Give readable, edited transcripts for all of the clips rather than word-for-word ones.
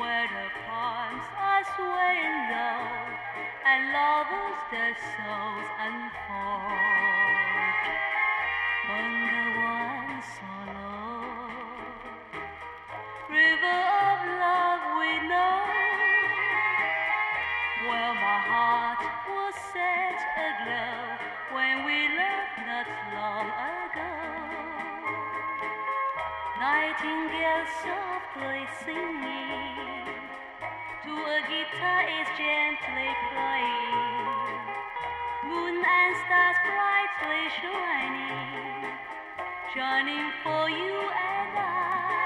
where the palms are swaying low and lovers their souls unfold. Wonder one solo river of love we know, where my heart was set aglow when we loved not long ago. Nightingale softly singing, to a guitar is gently playing, moon and stars brightly shining, shining for you and I.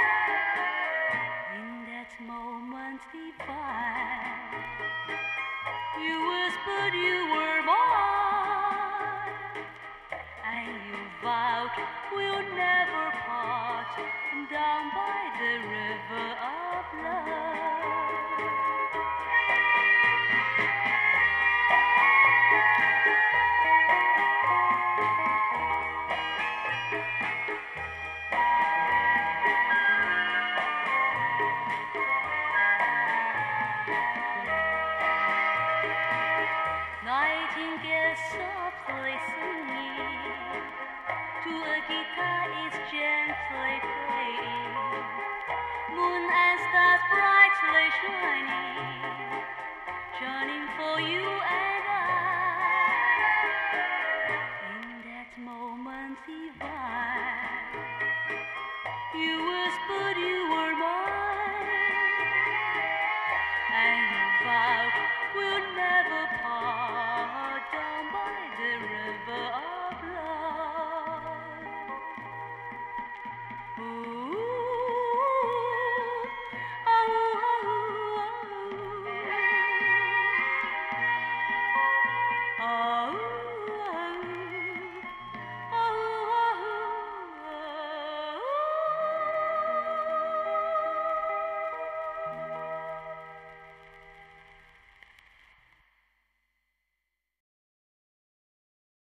In that moment divine, you whispered you were mine, and you vowed we'll never part, down by the river of love. 'Nightingale softly singing, to a guitar is gently playing, moon and stars brightly shining, shining for you and I. In that moment divine, you whispered you